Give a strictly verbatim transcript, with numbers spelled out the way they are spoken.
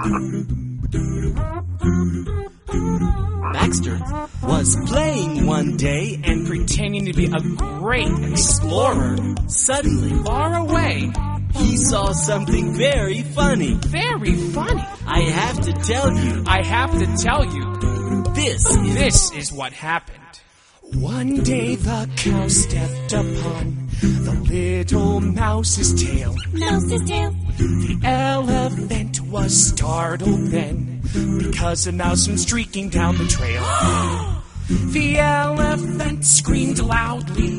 Baxter was playing one day and pretending to be a great explorer. Suddenly, Far away. he saw something very funny. Very funny. I have to tell you, I have to tell you, this is... this is what happened. One day the cow stepped upon the little mouse's tail. Mouse's tail. The elephant was startled then, because a mouse went streaking down the trail. The elephant screamed loudly.